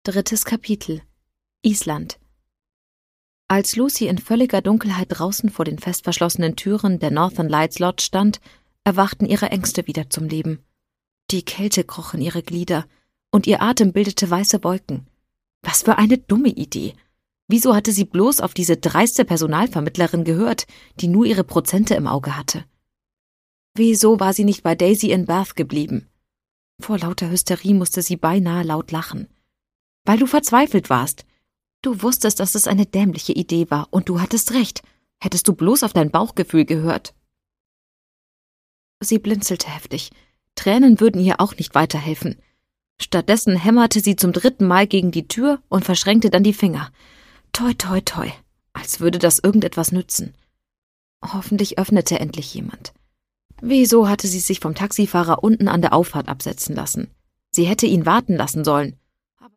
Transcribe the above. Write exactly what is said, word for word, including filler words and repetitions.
Drittes Kapitel. Island. Als Lucy in völliger Dunkelheit draußen vor den fest verschlossenen Türen der Northern Lights Lodge stand, erwachten ihre Ängste wieder zum Leben. Die Kälte kroch in ihre Glieder, und ihr Atem bildete weiße Wolken. Was für eine dumme Idee! Wieso hatte sie bloß auf diese dreiste Personalvermittlerin gehört, die nur ihre Prozente im Auge hatte? Wieso war sie nicht bei Daisy in Bath geblieben? Vor lauter Hysterie musste sie beinahe laut lachen. Weil du verzweifelt warst. Du wusstest, dass es eine dämliche Idee war, und du hattest recht. Hättest du bloß auf dein Bauchgefühl gehört. Sie blinzelte heftig. Tränen würden ihr auch nicht weiterhelfen. Stattdessen hämmerte sie zum dritten Mal gegen die Tür und verschränkte dann die Finger. Toi, toi, toi, als würde das irgendetwas nützen. Hoffentlich öffnete endlich jemand. Wieso hatte sie sich vom Taxifahrer unten an der Auffahrt absetzen lassen? Sie hätte ihn warten lassen sollen.